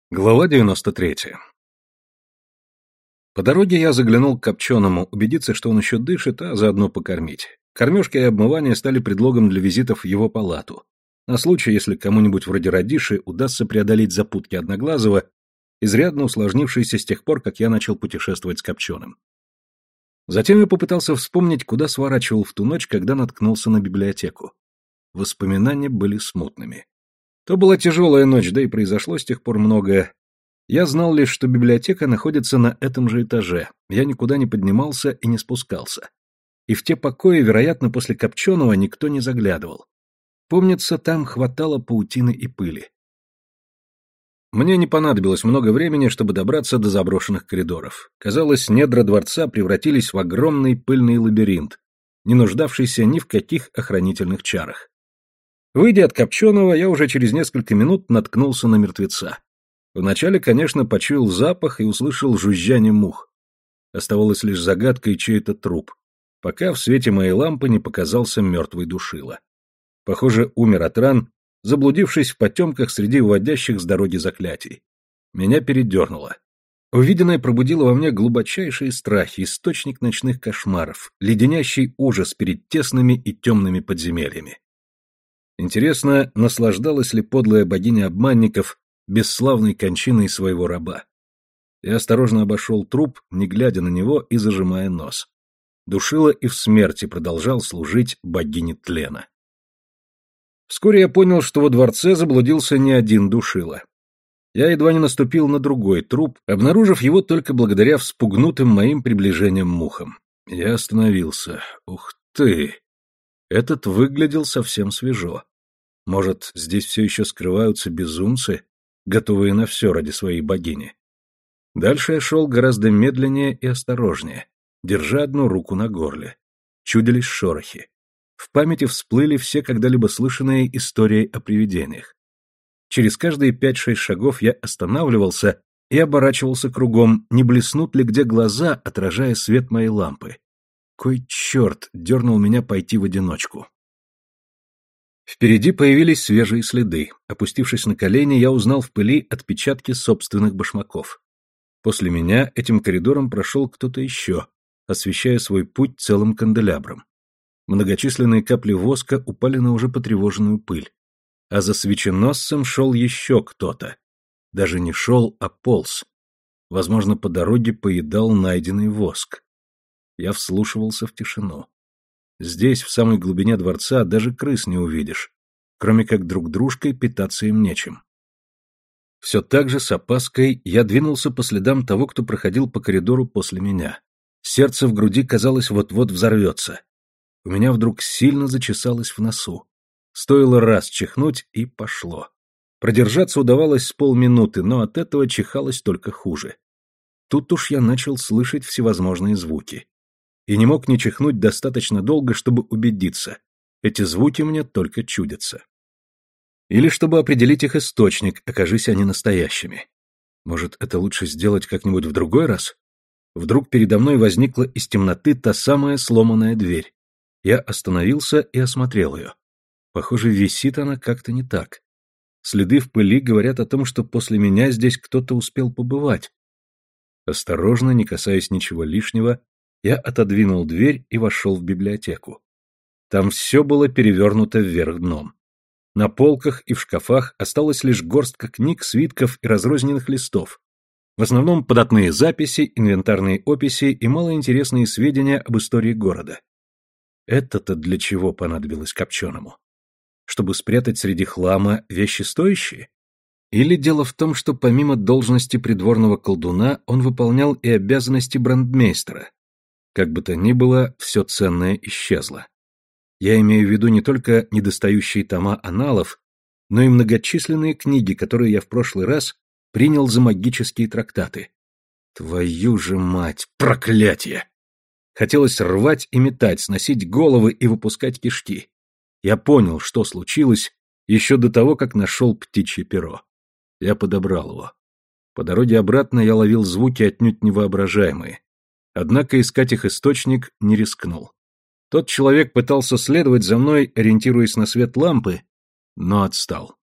Глава 93. По дороге я заглянул к Копченому, убедиться, что он еще дышит, а заодно покормить. Кормежка и обмывание стали предлогом для визитов в его палату, на случай, если кому-нибудь вроде Радиши удастся преодолеть запутки Одноглазого, изрядно усложнившиеся с тех пор, как я начал путешествовать с Копченым. Затем я попытался вспомнить, куда сворачивал в ту ночь, когда наткнулся на библиотеку. Воспоминания были смутными. То была тяжелая ночь, да и произошло с тех пор многое. Я знал лишь, что библиотека находится на этом же этаже. Я никуда не поднимался и не спускался. И в те покои, вероятно, после Копченого никто не заглядывал. Помнится, там хватало паутины и пыли. Мне не понадобилось много времени, чтобы добраться до заброшенных коридоров. Казалось, недра дворца превратились в огромный пыльный лабиринт, не нуждавшийся ни в каких охранительных чарах. Выйдя от Копченого, я уже через несколько минут наткнулся на мертвеца. Вначале, конечно, почуял запах и услышал жужжание мух. Оставалось лишь загадкой, чей это труп, пока в свете моей лампы не показался мертвый душила. Похоже, умер от ран, заблудившись в потемках среди уводящих с дороги заклятий. Меня передернуло. Увиденное пробудило во мне глубочайшие страхи, источник ночных кошмаров, леденящий ужас перед тесными и темными подземельями. Интересно, наслаждалась ли подлая богиня обманников бесславной кончиной своего раба? Я осторожно обошел труп, не глядя на него и зажимая нос. Душила и в смерти продолжал служить богине тлена. Вскоре я понял, что во дворце заблудился не один душила. Я едва не наступил на другой труп, обнаружив его только благодаря вспугнутым моим приближением мухам. Я остановился. Ух ты! Этот выглядел совсем свежо. Может, здесь все еще скрываются безумцы, готовые на все ради своей богини. Дальше я шел гораздо медленнее и осторожнее, держа одну руку на горле. Чудились шорохи. В памяти всплыли все когда-либо слышанные истории о привидениях. Через каждые 5-6 шагов я останавливался и оборачивался кругом, не блеснут ли где глаза, отражая свет моей лампы. Кой черт дернул меня пойти в одиночку. Впереди появились свежие следы. Опустившись на колени, я узнал в пыли отпечатки собственных башмаков. После меня этим коридором прошел кто-то еще, освещая свой путь целым канделябром. Многочисленные капли воска упали на уже потревоженную пыль. А за свеченосцем шел еще кто-то. Даже не шел, а полз. Возможно, по дороге поедал найденный воск. Я вслушивался в тишину. Здесь, в самой глубине дворца, даже крыс не увидишь, кроме как друг дружкой питаться им нечем. Все так же с опаской я двинулся по следам того, кто проходил по коридору после меня. Сердце в груди, казалось, вот-вот взорвется. У меня вдруг сильно зачесалось в носу. Стоило раз чихнуть, и пошло. Продержаться удавалось с полминуты, но от этого чихалось только хуже. Тут уж я начал слышать всевозможные звуки. И не мог не чихнуть достаточно долго, чтобы убедиться. Эти звуки мне только чудятся. Или чтобы определить их источник, окажись они настоящими. Может, это лучше сделать как-нибудь в другой раз? Вдруг передо мной возникла из темноты та самая сломанная дверь. Я остановился и осмотрел ее. Похоже, висит она как-то не так. Следы в пыли говорят о том, что после меня здесь кто-то успел побывать. Осторожно, не касаясь ничего лишнего, я отодвинул дверь и вошел в библиотеку. Там все было перевернуто вверх дном. На полках и в шкафах осталась лишь горстка книг, свитков и разрозненных листов. В основном податные записи, инвентарные описи и малоинтересные сведения об истории города. Это-то для чего понадобилось Копченому? Чтобы спрятать среди хлама вещи стоящие? Или дело в том, что помимо должности придворного колдуна он выполнял и обязанности брандмейстера? Как бы то ни было, все ценное исчезло. Я имею в виду не только недостающие тома аналов, но и многочисленные книги, которые я в прошлый раз принял за магические трактаты. Твою же мать, проклятие! Хотелось рвать и метать, сносить головы и выпускать кишки. Я понял, что случилось, еще до того, как нашел птичье перо. Я подобрал его. По дороге обратно я ловил звуки отнюдь невоображаемые. Однако искать их источник не рискнул. Тот человек пытался следовать за мной, ориентируясь на свет лампы, но отстал.